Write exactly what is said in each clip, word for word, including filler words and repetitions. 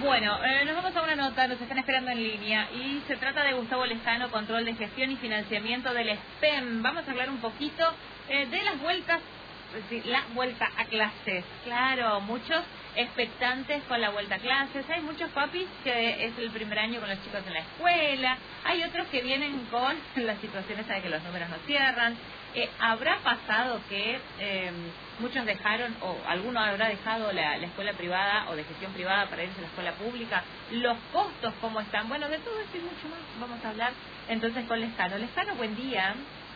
Bueno, eh, nos vamos a una nota, nos están esperando en línea y se trata de Gustavo Lescano, control de gestión y financiamiento del S P E M. Vamos a hablar un poquito eh, de las vueltas, es decir, la vuelta a clases. Claro, muchos expectantes con la vuelta a clases. Hay muchos papis que es el primer año con los chicos en la escuela. Hay otros que vienen con las situaciones de que los números no cierran. Eh, ¿Habrá pasado que eh, muchos dejaron, o alguno habrá dejado la, la escuela privada o de gestión privada para irse a la escuela pública? ¿Los costos cómo están? Bueno, de todo esto y mucho más vamos a hablar entonces con Lescano. Lescano, buen día.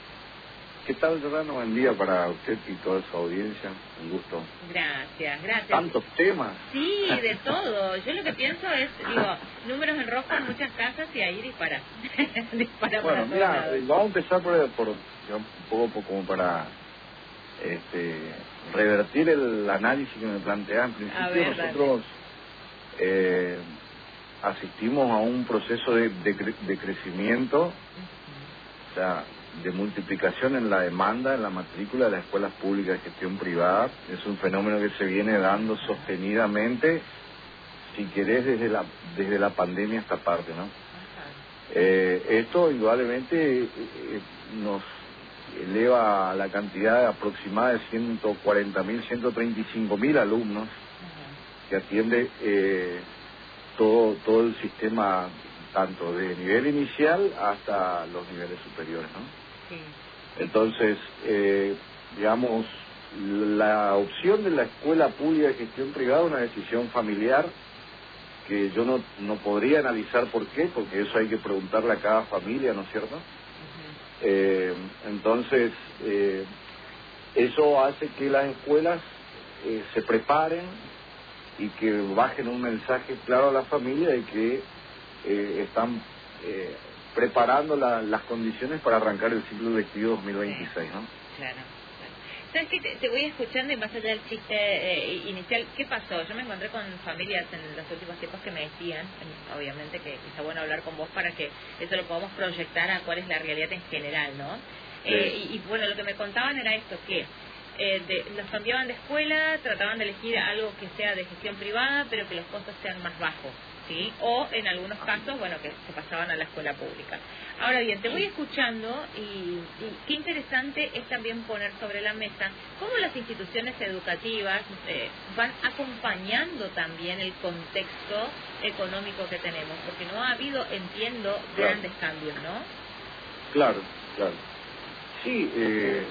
¿Qué tal, Serrano? Buen día para usted y toda su audiencia. Un gusto. Gracias, gracias. ¿Tantos temas? Sí, de todo. Yo lo que pienso es, digo, números en rojo en muchas casas y ahí dispara. dispara bueno, para mira, todos. vamos a empezar por, por un poco como para este, revertir el análisis que me plantea. En principio, ver, nosotros eh, asistimos a un proceso de, de, de crecimiento, uh-huh. o sea, de multiplicación en la demanda, en la matrícula de las escuelas públicas de gestión privada. Es un fenómeno que se viene dando sostenidamente, si querés, desde la desde la pandemia esta parte, ¿no? Eh, esto indudablemente eh, nos eleva a la cantidad aproximada de ciento cuarenta mil, ciento treinta y cinco mil alumnos que atiende eh, todo todo el sistema, tanto de nivel inicial hasta los niveles superiores, ¿no? Sí. Entonces, eh, digamos, la opción de la escuela pública de gestión privada es una decisión familiar que yo no, no podría analizar por qué, porque eso hay que preguntarle a cada familia, ¿no es cierto? Uh-huh. eh, entonces, eh, eso hace que las escuelas eh, se preparen y que bajen un mensaje claro a la familia de que eh, están eh, preparando la, las condiciones para arrancar el ciclo lectivo dos mil veintiséis, ¿no? Claro, claro. ¿Sabes qué? Te, te voy escuchando y más allá del chiste eh, inicial, ¿qué pasó? Yo me encontré con familias en los últimos tiempos que me decían, obviamente que está bueno hablar con vos para que eso lo podamos proyectar a cuál es la realidad en general, ¿no? Sí. Eh, y, y bueno, lo que me contaban era esto, que eh, de, los cambiaban de escuela, trataban de elegir algo que sea de gestión privada, pero que los costos sean más bajos. ¿Sí? O en algunos casos, bueno, que se pasaban a la escuela pública. Ahora bien, te voy escuchando y, y qué interesante es también poner sobre la mesa cómo las instituciones educativas eh, van acompañando también el contexto económico que tenemos, porque no ha habido, entiendo, claro. grandes cambios, ¿no? Claro, claro. Sí, eh,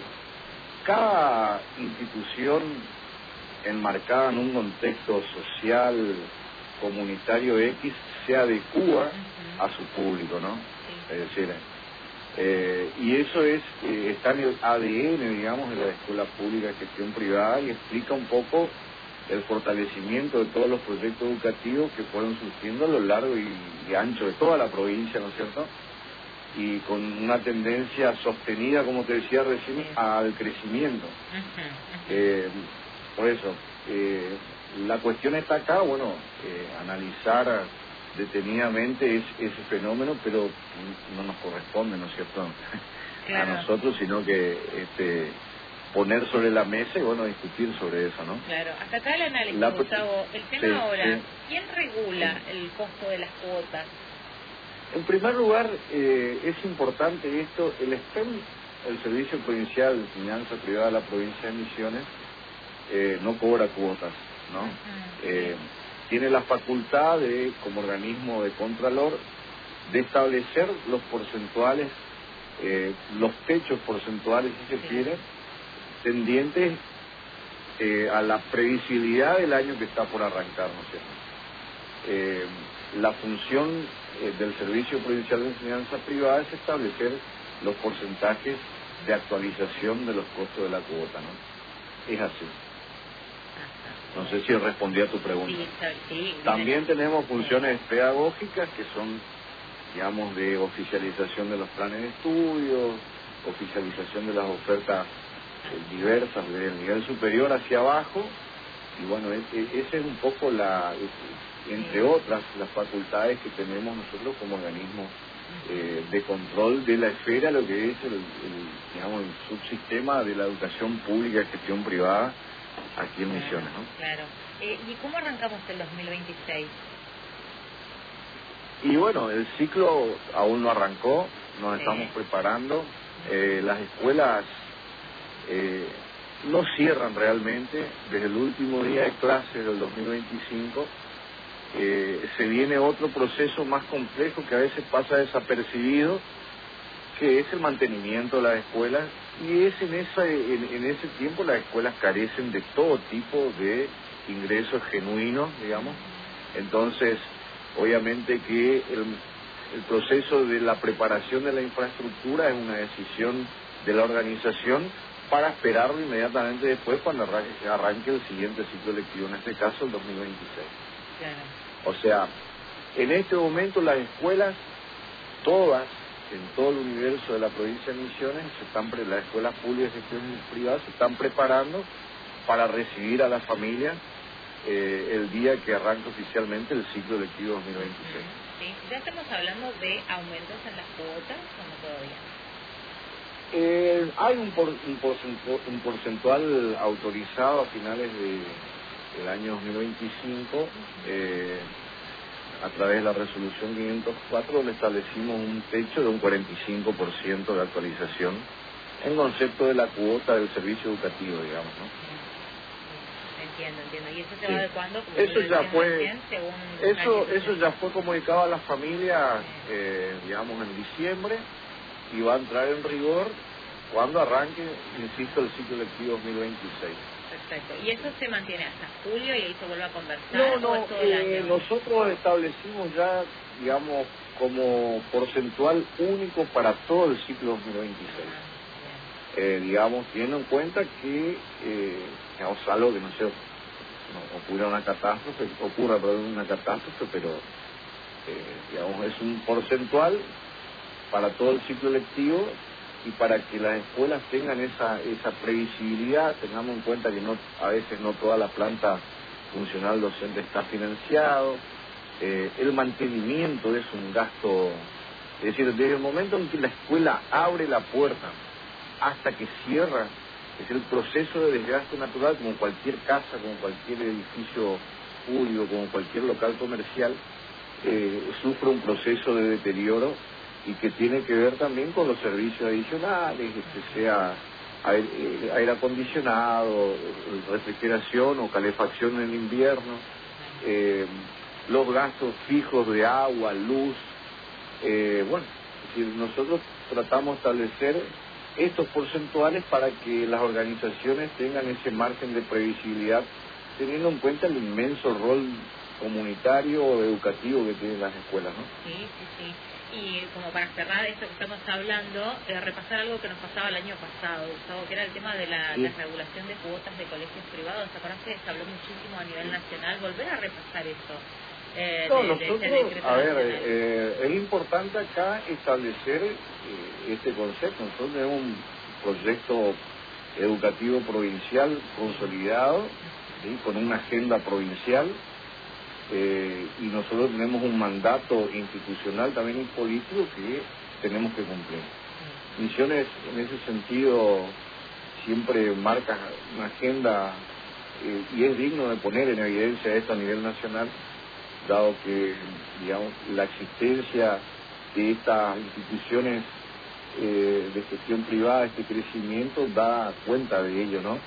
cada institución enmarcada en un contexto social, comunitario X, se adecua uh-huh. a su público, ¿no? Sí. Es decir, eh, y eso es eh, está en el A D N, digamos, de la escuela pública de gestión privada y explica un poco el fortalecimiento de todos los proyectos educativos que fueron surgiendo a lo largo y, y ancho de toda la provincia, ¿no es cierto? Y con una tendencia sostenida, como te decía recién, sí. al crecimiento. Uh-huh. Uh-huh. Eh, por eso, eh, la cuestión está acá, bueno, eh, analizar detenidamente es, ese fenómeno, pero no nos corresponde, ¿no es cierto?, claro. a nosotros, sino que este, poner sobre la mesa y, bueno, discutir sobre eso, ¿no? Claro, hasta acá el análisis, la... Gustavo. El tema sí, ahora, sí. ¿quién regula sí. el costo de las cuotas? En primer lugar, eh, es importante esto, el S P E M, el Servicio Provincial de Enseñanza Privada de la Provincia de Misiones, eh, no cobra cuotas, ¿no? Uh-huh. Eh, tiene la facultad de, como organismo de contralor, de establecer los porcentuales, eh, los techos porcentuales, si se sí. quiere, tendientes eh, a la previsibilidad del año que está por arrancar, ¿no es cierto? Eh, la función eh, del Servicio Provincial de Enseñanza Privada es establecer los porcentajes de actualización de los costos de la cuota, ¿no? Es así. No sé si respondí a tu pregunta. Sí, sí, También tenemos funciones pedagógicas que son, digamos, de oficialización de los planes de estudio, oficialización de las ofertas eh, diversas desde el nivel superior hacia abajo, y bueno, es, es, esa es un poco la, es, entre otras, las facultades que tenemos nosotros como organismo eh, de control de la esfera, lo que es el, el, digamos, el subsistema de la educación pública de gestión privada aquí en Misiones, ¿no? Claro. Eh, ¿Y cómo arrancamos el dos mil veintiséis? Y bueno, el ciclo aún no arrancó, nos Sí. estamos preparando. Eh, las escuelas eh, no cierran realmente. Desde el último día de clases del dos mil veinticinco eh, se viene otro proceso más complejo que a veces pasa desapercibido, que es el mantenimiento de las escuelas, y es en, esa, en, en ese tiempo las escuelas carecen de todo tipo de ingresos genuinos, digamos. Entonces, obviamente que el, el proceso de la preparación de la infraestructura es una decisión de la organización para esperarlo inmediatamente después cuando arranque, arranque el siguiente ciclo lectivo, en este caso el dos mil veintiséis. Claro. O sea, en este momento las escuelas, todas, en todo el universo de la provincia de Misiones, se están pre las escuelas públicas y gestión privada se están preparando para recibir a las familias eh, el día que arranca oficialmente el ciclo lectivo dos mil veintiséis. Sí. ¿Ya estamos hablando de aumentos en las cuotas o no todavía? Eh, hay un, por, un, porcentual, un porcentual autorizado a finales de, del año dos mil veinticinco, eh, a través de la resolución quinientos cuatro, donde establecimos un techo de un cuarenta y cinco por ciento de actualización en concepto de la cuota del servicio educativo, digamos, ¿no? Entiendo, entiendo. ¿Y eso se Sí. va adecuando? Como Eso ya fue, recién, según eso, año. eso ya fue comunicado a las familias, eh, digamos, en diciembre, y va a entrar en rigor cuando arranque, insisto, el ciclo lectivo dos mil veintiséis. Perfecto. ¿Y eso se mantiene hasta julio y ahí se vuelve a conversar? No, ¿O no, es todo el eh, año? nosotros establecimos ya, digamos, como porcentual único para todo el ciclo dos mil veintiséis. Ah, Eh, digamos, teniendo en cuenta que, eh, digamos, algo que no sé, no, ocurra una catástrofe, ocurra perdón, una catástrofe, pero, eh, digamos, es un porcentual para todo el ciclo lectivo, y para que las escuelas tengan esa esa previsibilidad, tengamos en cuenta que no a veces no toda la planta funcional docente está financiado, eh, el mantenimiento es un gasto, es decir, desde el momento en que la escuela abre la puerta hasta que cierra, es el proceso de desgaste natural, como cualquier casa, como cualquier edificio público, como cualquier local comercial, eh, sufre un proceso de deterioro, y que tiene que ver también con los servicios adicionales, que sea aire, aire acondicionado, refrigeración o calefacción en invierno, eh, los gastos fijos de agua, luz, eh, bueno, es decir, nosotros tratamos de establecer estos porcentuales para que las organizaciones tengan ese margen de previsibilidad, teniendo en cuenta el inmenso rol comunitario o educativo que tienen las escuelas, ¿no? Sí, sí, sí. Y como para cerrar esto que estamos hablando, eh, repasar algo que nos pasaba el año pasado, Gustavo, que era el tema de la, Sí. la regulación de cuotas de colegios privados. ¿Te acuerdas que se habló muchísimo a nivel nacional? Volver a repasar eso. Eh, No, de, de nosotros, ese decreto a ver, nacional. eh, es importante acá establecer eh, este concepto. Nosotros tenemos un proyecto educativo provincial consolidado, ¿sí?, con una agenda provincial, eh, y nosotros tenemos un mandato institucional también y político que tenemos que cumplir. Misiones, en ese sentido, siempre marca una agenda, eh, y es digno de poner en evidencia esto a nivel nacional, dado que, digamos, la existencia de estas instituciones eh, de gestión privada, este crecimiento, da cuenta de ello, ¿no?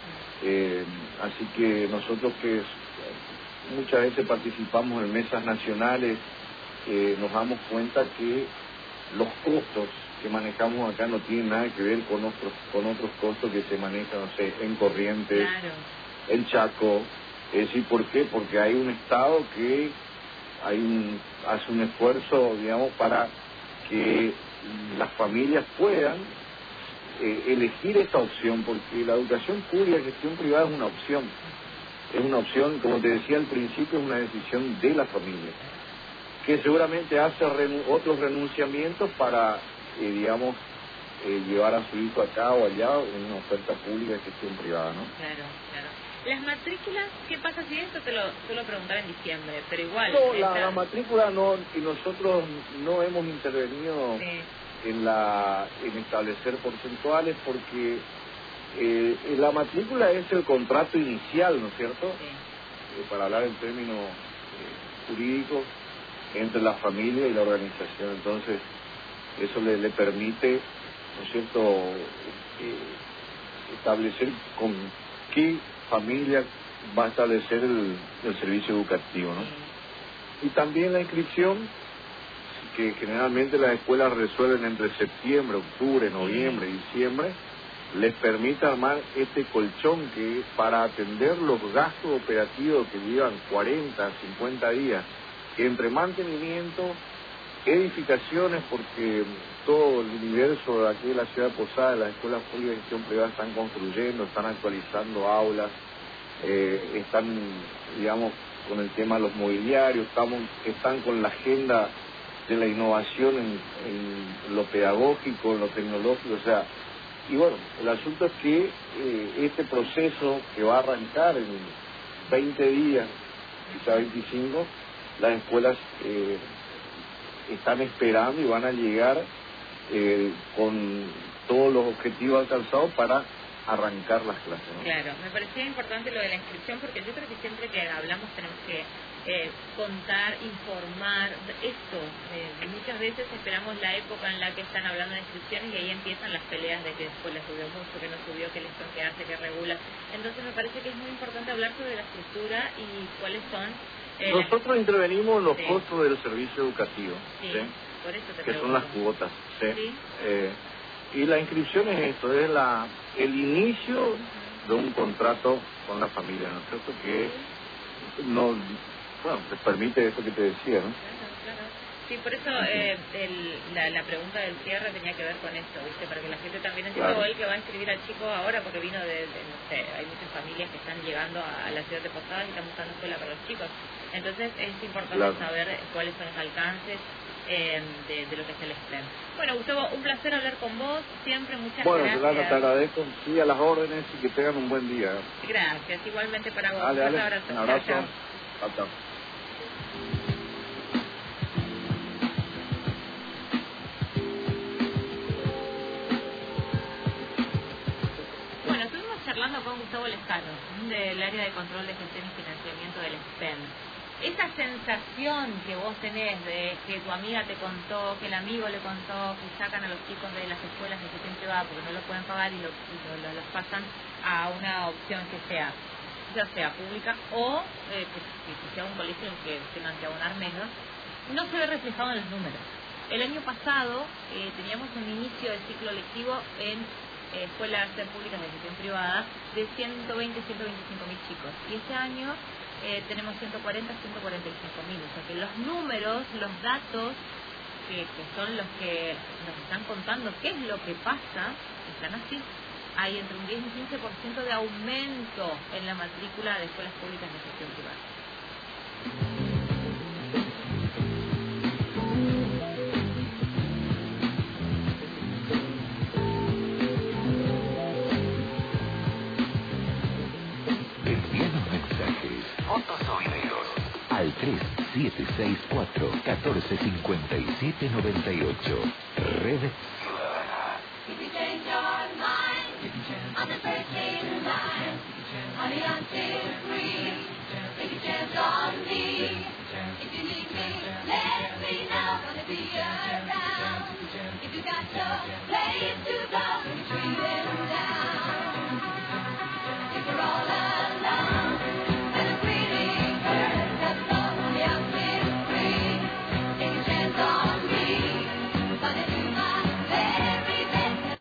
Eh, así que nosotros que muchas veces participamos en mesas nacionales, eh, nos damos cuenta que los costos que manejamos acá no tienen nada que ver con otros, con otros costos que se manejan, no sé, en Corrientes, Claro. en Chaco. Es decir, ¿por qué? Porque hay un Estado que hay un, hace un esfuerzo, digamos, para que las familias puedan eh, elegir esta opción, porque la educación pública y gestión privada es una opción. Es una opción, como te decía al principio, es una decisión de la familia, que seguramente hace renu otros renunciamientos para, eh, digamos, eh, llevar a su hijo acá o allá en una oferta pública de gestión privada, ¿no? Claro, claro. Las matrículas, ¿qué pasa si esto te lo suelo preguntar en diciembre? Pero igual... No, la, esta... la matrícula no, y nosotros no hemos intervenido Sí. en la en establecer porcentuales, porque eh, la matrícula es el contrato inicial, ¿no es cierto? Sí. Eh, para hablar en términos eh, jurídicos, entre la familia y la organización. Entonces, eso le, le permite, ¿no es cierto?, eh, establecer con qué familia va a establecer el, el servicio educativo, ¿no? Y también la inscripción, que generalmente las escuelas resuelven entre septiembre, octubre, noviembre, diciembre, les permite armar este colchón que para atender los gastos operativos que llevan cuarenta, cincuenta días, entre mantenimiento, edificaciones, porque todo el universo de aquí de la ciudad de Posadas, las escuelas públicas de gestión privada están construyendo, están actualizando aulas, eh, están, digamos, con el tema de los mobiliarios, estamos, están con la agenda de la innovación en, en lo pedagógico, en lo tecnológico, o sea, y bueno, el asunto es que eh, este proceso que va a arrancar en veinte días, quizá veinticinco, las escuelas eh, están esperando y van a llegar eh, con todos los objetivos alcanzados para arrancar las clases, ¿no? Claro, me parecía importante lo de la inscripción porque yo creo que siempre que hablamos tenemos que eh, contar, informar esto. Eh, muchas veces esperamos la época en la que están hablando de inscripciones y ahí empiezan las peleas de que después la subió mucho, que no subió, que elección que hace, que regula. Entonces me parece que es muy importante hablar sobre la estructura y cuáles son... Eh, Nosotros las... intervenimos en los sí. costos del servicio educativo, sí, ¿sí? Por eso te que pregunto. son las cuotas, ¿sí? ¿Sí? Eh, y la inscripción es esto, es la el inicio de un contrato con la familia, ¿no es cierto? Que no, bueno, les permite eso que te decía, ¿no? Claro, claro. Sí, por eso eh, el, la, la pregunta del cierre tenía que ver con esto, ¿viste? Para que la gente también entienda, Claro. o el que va a inscribir al chico ahora porque vino de, de, no sé, hay muchas familias que están llegando a, a la ciudad de Posadas y están buscando escuela para los chicos. Entonces es importante Claro. saber cuáles son los alcances eh, de, de lo que es el STEM. Bueno, Gustavo, un placer hablar con vos, siempre, muchas bueno, gracias. Bueno, te agradezco, sí, a las órdenes y que tengan un buen día. Gracias, igualmente para vos. Dale, Un dale. abrazo. Un abrazo. Chao, chao. Chao, chao. Bueno, estuvimos charlando con Gustavo Lescano, del área de control de gestión y financiamiento del STEM. Esa sensación que vos tenés de que tu amiga te contó, que el amigo le contó, que sacan a los chicos de las escuelas de gestión privada porque no lo pueden pagar y, lo, y lo, lo, los pasan a una opción que sea, ya sea pública o eh, que, que sea un colegio en que tengan que abonar menos, no se ve reflejado en los números. El año pasado eh, teníamos un inicio del ciclo lectivo en eh, escuelas públicas de gestión privada de ciento veinte a ciento veinticinco mil chicos y este año Eh, tenemos ciento cuarenta a ciento cuarenta y cinco mil, o sea que los números, los datos que, que son los que nos están contando qué es lo que pasa, están así. Hay entre un diez y un quince por ciento de aumento en la matrícula de escuelas públicas de gestión privada. Fotos o videos al tres siete seis cuatro, uno cuatro cinco siete nueve ocho. Red